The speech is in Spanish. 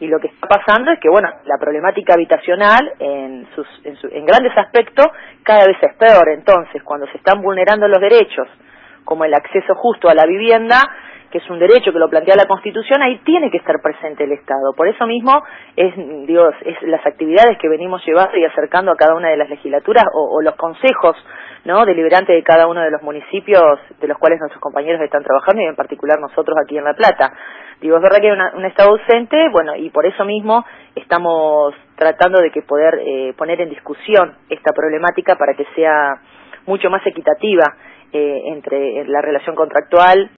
y lo que está pasando es que, bueno, la problemática habitacional en grandes aspectos cada vez es peor. Entonces, cuando se están vulnerando los derechos, como el acceso justo a la vivienda, que es un derecho que lo plantea la Constitución, ahí tiene que estar presente el Estado. Por eso mismo es las actividades que venimos llevando y acercando a cada una de las legislaturas o los consejos, ¿no?, deliberantes de cada uno de los municipios de los cuales nuestros compañeros están trabajando y en particular nosotros aquí en La Plata. Es verdad que hay un Estado ausente, bueno, y por eso mismo estamos tratando de que poder poner en discusión esta problemática para que sea mucho más equitativa entre la relación contractual